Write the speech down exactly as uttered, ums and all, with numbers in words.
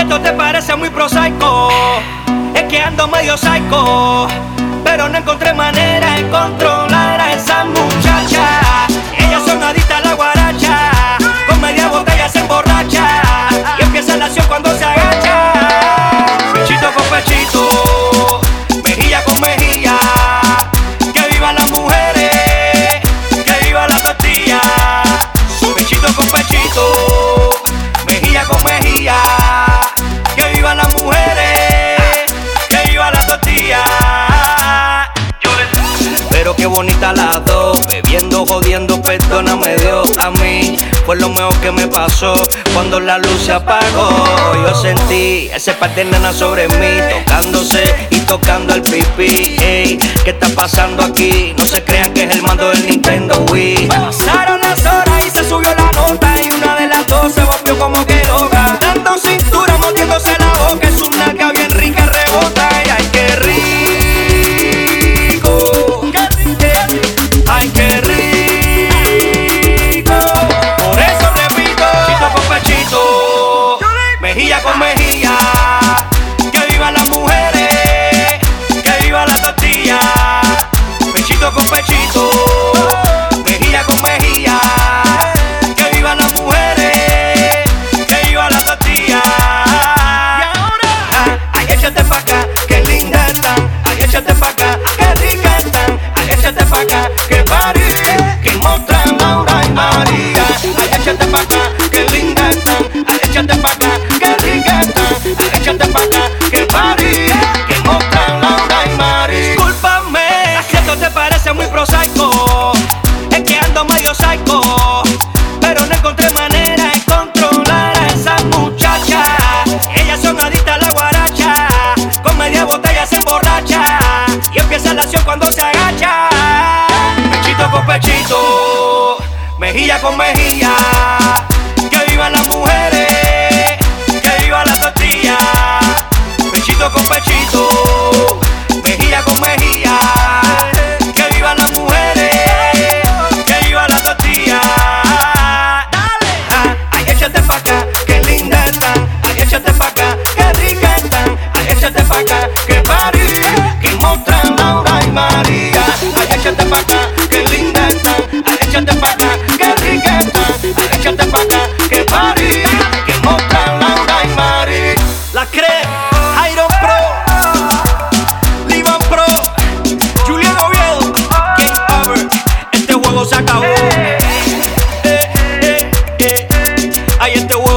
esto te parece muy prosaico, es que ando medio psycho, pero no encontré manera de controlar a esa muchacha. Ellas son adictas a la guaracha, con media botella se emborracha y empieza la acción cuando se agacha. Pechito con pechito, mejilla con mejilla, que vivan las mujeres, que viva la tortilla. Pechito con pechito, mejilla con mejilla, que vivan las mujeres, que viva la tortilla. Pero qué bonita las dos, bebiendo, jodiendo, perdóname Dios. A mí fue lo mejor que me pasó cuando la luz se apagó. Yo sentí ese par de nenas sobre mí, tocándose y tocando el pipí. Ey, ¿qué está pasando aquí? No se crean que es el mando del Nintendo Wii. Pasaron las horas y se subió la nota, y una de las dos se volvió como que loca, dando cintura, mordiéndose la boca. Es una nalga bien rica, rebota. Y ay, qué rico, ay, qué rico. Por eso repito, pechito con pechito, mejilla con mejilla, que vivan las mujeres, que viva la tortilla. Pechito con pechito, mejilla con mejilla, que vivan las mujeres, que viva la tortilla. Y ahora, ah, ay, échate pa' acá, que linda están. Ay, échate pa' acá, que rica están. Ay, échate pa' acá, que party, que mostran Laura y María. Ay, échate pa' acá, que linda están. Ay, échate pa' acá, que rica están. Ay, échate pa' acá, que party, que mostran Laura y María. Discúlpame, si esto te parece muy prosaico, es que ando medio psycho, pero no encontré manera de controlar a esa muchacha. Ellas son adictas a la guaracha, con media botella se emborracha y empieza la acción cuando se agacha. Pechito con pechito, mejilla con mejilla, que vivan las mujeres, que viva la tortilla. Pechito con pechito, mejilla con mejilla, que vivan las mujeres, que viva la tortilla. Dale, ah, ay, échate pa' acá, que linda están. Ay, échate pa' acá, que rica están. Ay, échate pa' acá, que party, que mostran Laura y María. Ay, échate pa' acá, que linda están. Ay, échate pa' acá, que rica están. Ay, échate pa' acá, que party, que mostran Laura y María. La cree Iron Pro, Livan Pro, Julián Oviedo, Game Over. Este juego se acabó. Eh, eh, eh. Ay, este juego